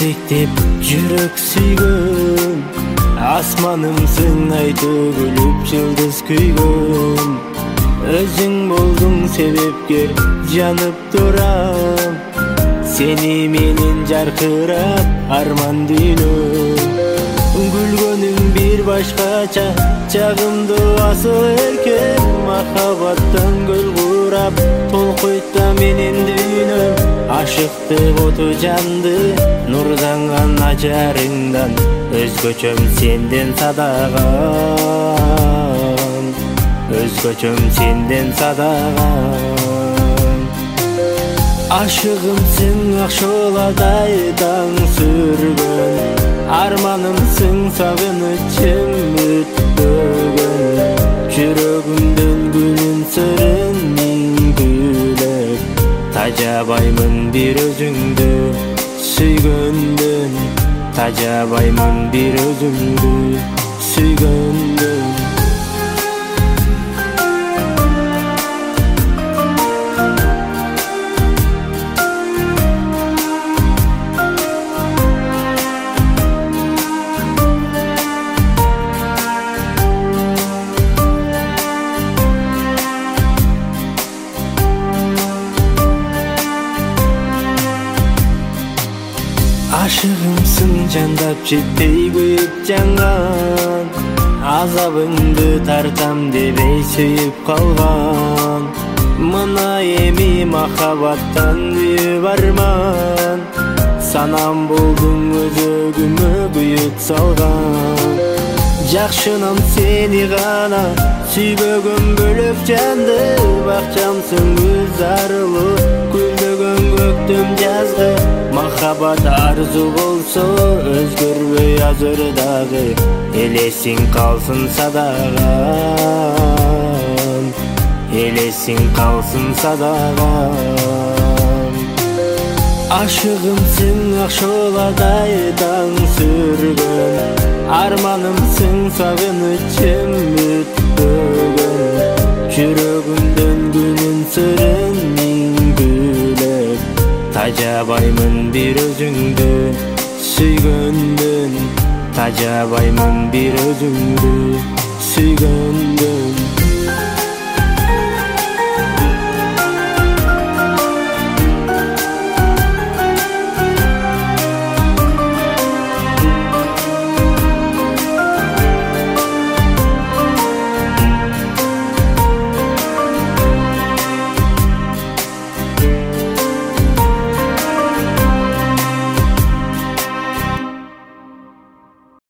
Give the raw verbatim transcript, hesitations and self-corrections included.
жетектеп жүрөк сүйгөн, асманымсың ай төгүлүп жылдыз күйгөн. Өзүң болдуң себепкер, жанып турам, сени менен жаркырап арман дүйнө. Гүлгөнүң бир башкача, чагымды асыл эркен, махабаттан көл курап, толкуйта менен дүйнө. Ашыктык оту жанды, нурданган ажарыңдан, өзгөчөм сенден садаган, өзгөчөм сенден садаган. Ашыгымсың акшоладай таң сүргөн, арманымсың сагынычым өтпөгөн. Жүрөгүмдөн күнүн сырын миңгүлөп, тажабаймын бир өзүңдү сүйгөндөн, тажабаймын бир өзүңдү сүйгөндөн. Ашыгымсың жандап жетпей күйүп жанган, азабыңды тартам дебей сүйүп калган. Мына эми махабаттан күйүп арман, санам болдуң өзөгүмө күйүт салган. Жакшынам сени гана сүйбөгөн бөлөк жанды, бакчамсың күз арылуу, күлдөгөн көктөм жазгы. Махабат арзу болсо өзгөрбөй азыр дагы, элесиң калсын садаган, элесиң калсын садаган. Ашыгымсың акшоладай таң сүргөн, арманымсың сагынычым өтпөгөн. Жүрөгүмдөн күнүн сырын миңгүлөп, тажабаймын бир өзүңдү сүйгөндөн, тажабаймын бир өзүңдү сүйгөндөн.